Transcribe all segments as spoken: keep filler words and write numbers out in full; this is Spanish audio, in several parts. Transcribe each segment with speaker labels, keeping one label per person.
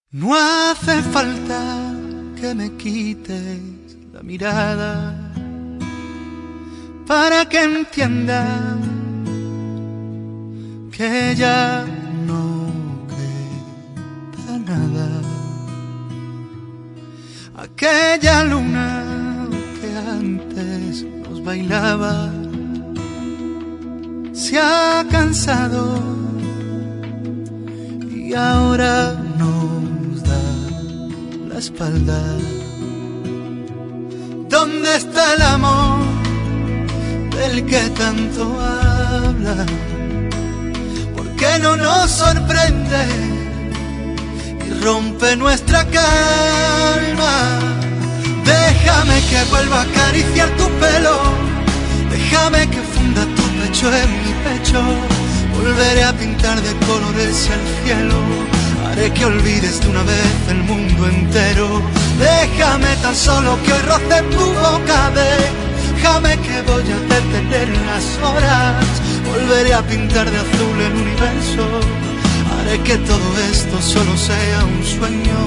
Speaker 1: No hace falta que me quites la mirada para que entienda que ya no queda nada. Aquella luna que antes nos bailaba se ha cansado y ahora nos da la espalda. ¿Dónde está el amor del que tanto habla? ¿Por qué no nos sorprende y rompe nuestra calma? Déjame que vuelva a acariciar tu pelo, déjame que funda tu pecho en mi pecho. Volveré a pintar de colores el cielo, haré que olvides de una vez el mundo entero. Déjame tan solo que hoy roce tu boca, déjame que voy a detener las horas. Volveré a pintar de azul el universo, haré que todo esto solo sea un sueño.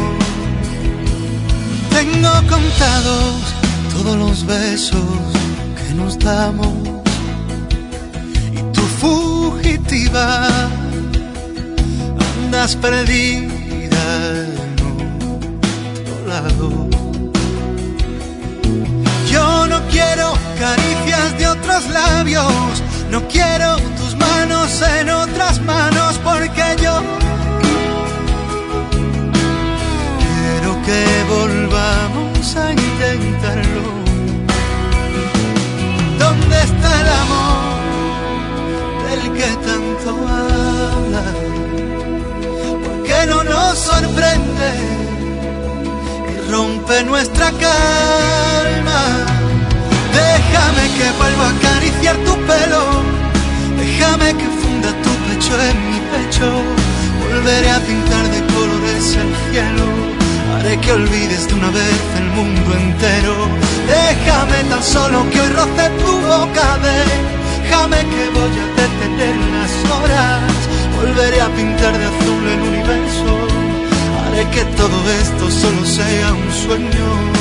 Speaker 1: Tengo contados todos los besos que nos damos y tu fugitiva andas perdida en otro lado. Yo no quiero caricias de otros labios, no quiero tus manos en otras manos, porque yo quiero que volvamos a intentarlo. ¿Dónde está el amor del que tanto habla? ¿Por qué no nos sorprende y rompe nuestra calma? Déjame que vuelva a acariciar tu pelo, déjame que funda tu pecho en mi pecho. Volveré a pintar de colores el cielo, haré que olvides de una vez el mundo entero. Déjame tan solo que hoy roce tu boca, déjame que voy a detener las horas. Volveré a pintar de azul el universo, haré que todo esto solo sea un sueño.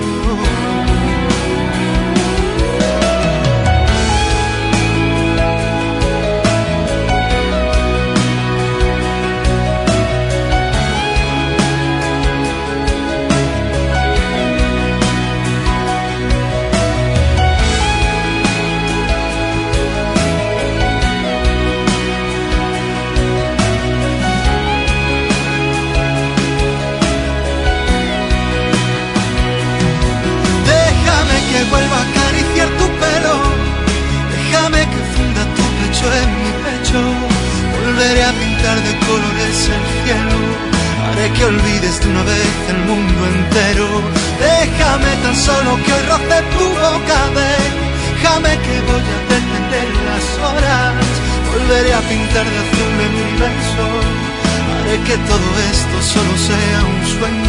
Speaker 1: Vuelva a acariciar tu pelo, déjame que funda tu pecho en mi pecho. Volveré a pintar de colores el cielo, haré que olvides de una vez el mundo entero. Déjame tan solo que hoy roce tu boca, déjame que voy a detener las horas. Volveré a pintar de azul el universo, haré que todo esto solo sea un sueño.